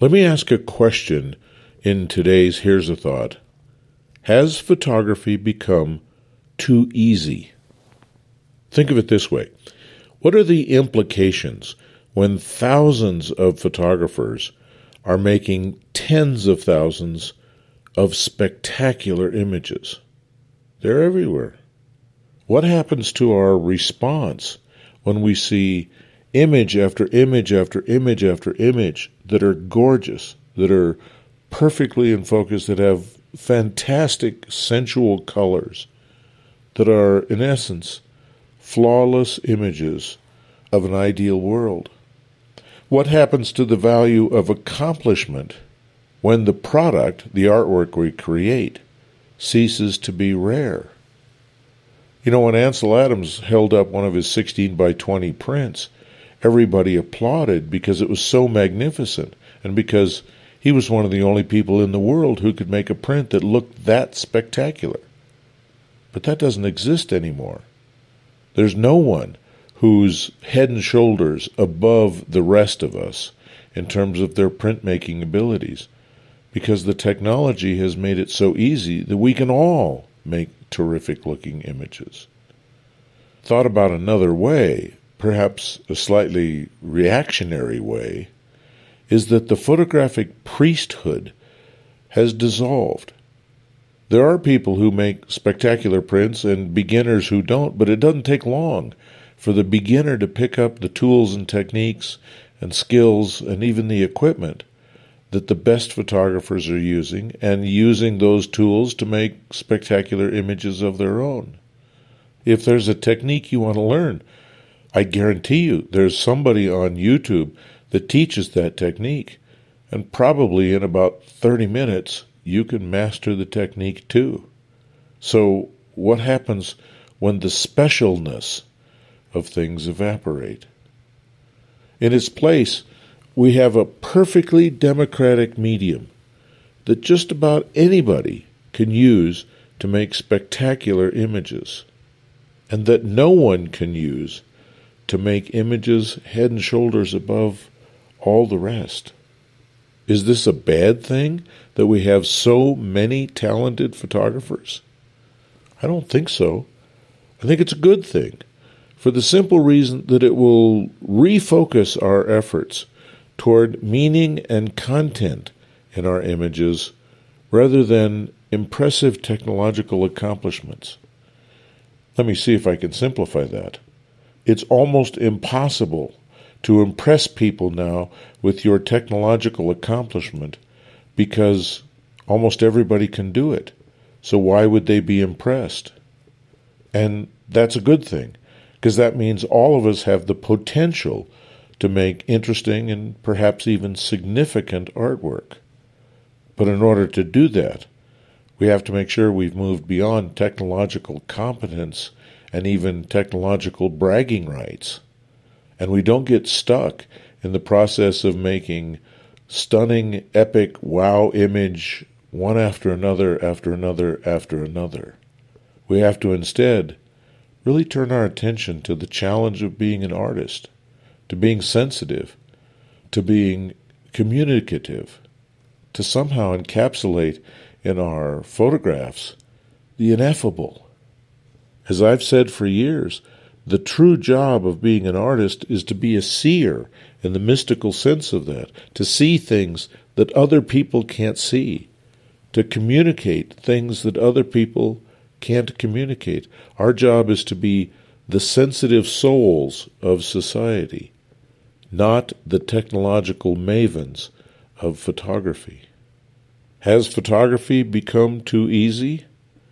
Let me ask a question in today's Here's a Thought. Has photography become too easy? Think of it this way. What are the implications when thousands of photographers are making tens of thousands of spectacular images? They're everywhere. What happens to our response when we see image after image after image after image that are gorgeous, that are perfectly in focus, that have fantastic sensual colors, that are, in essence, flawless images of an ideal world? What happens to the value of accomplishment when the product, the artwork we create, ceases to be rare? You know, when Ansel Adams held up one of his 16 by 20 prints, everybody applauded because it was so magnificent and because he was one of the only people in the world who could make a print that looked that spectacular. But that doesn't exist anymore. There's no one who's head and shoulders above the rest of us in terms of their printmaking abilities, because the technology has made it so easy that we can all make terrific-looking images. Thought about another way, perhaps a slightly reactionary way, is that the photographic priesthood has dissolved. There are people who make spectacular prints and beginners who don't, but it doesn't take long for the beginner to pick up the tools and techniques and skills and even the equipment that the best photographers are using, and using those tools to make spectacular images of their own. If there's a technique you want to learn, I guarantee you there's somebody on YouTube that teaches that technique, and probably in about 30 minutes you can master the technique too. So what happens when the specialness of things evaporate? In its place, we have a perfectly democratic medium that just about anybody can use to make spectacular images, and that no one can use to make images head and shoulders above all the rest. Is this a bad thing that we have so many talented photographers? I don't think so. I think it's a good thing, for the simple reason that it will refocus our efforts toward meaning and content in our images rather than impressive technological accomplishments. Let me see if I can simplify that. It's almost impossible to impress people now with your technological accomplishment because almost everybody can do it. So why would they be impressed? And that's a good thing, because that means all of us have the potential to make interesting and perhaps even significant artwork. But in order to do that, we have to make sure we've moved beyond technological competence and even technological bragging rights. And we don't get stuck in the process of making stunning, epic, wow image one after another, after another, after another. We have to instead really turn our attention to the challenge of being an artist, to being sensitive, to being communicative, to somehow encapsulate in our photographs the ineffable. As I've said for years, the true job of being an artist is to be a seer in the mystical sense of that, to see things that other people can't see, to communicate things that other people can't communicate. Our job is to be the sensitive souls of society, not the technological mavens of photography. Has photography become too easy?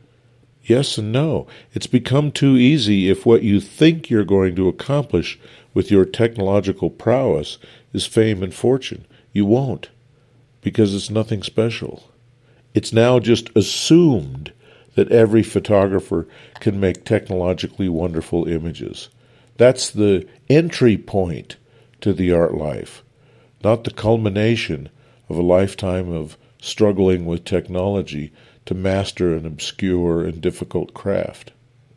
Yes and no. It's become too easy if what you think you're going to accomplish with your technological prowess is fame and fortune. You won't, because it's nothing special. It's now just assumed that every photographer can make technologically wonderful images. That's the entry point to the art life, not the culmination of a lifetime of struggling with technology to master an obscure and difficult craft.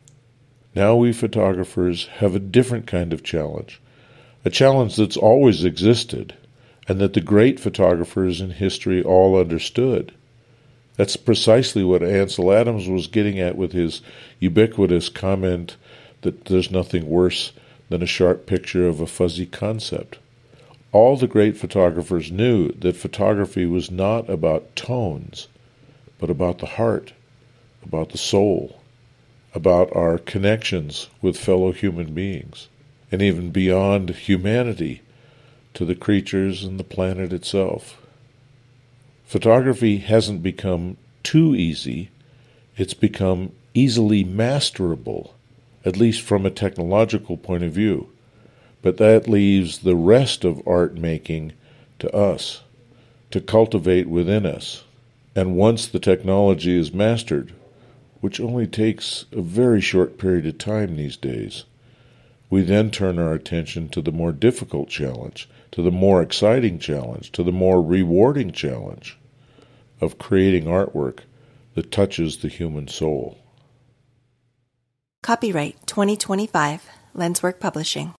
Now we photographers have a different kind of challenge, a challenge that's always existed, and that the great photographers in history all understood. That's precisely what Ansel Adams was getting at with his ubiquitous comment that there's nothing worse than a sharp picture of a fuzzy concept. All the great photographers knew that photography was not about tones, but about the heart, about the soul, about our connections with fellow human beings, and even beyond humanity to the creatures and the planet itself. Photography hasn't become too easy, it's become easily masterable, at least from a technological point of view. But that leaves the rest of art making to us, to cultivate within us. And once the technology is mastered, which only takes a very short period of time these days, we then turn our attention to the more difficult challenge, to the more exciting challenge, to the more rewarding challenge of creating artwork that touches the human soul. Copyright 2025, Lenswork Publishing.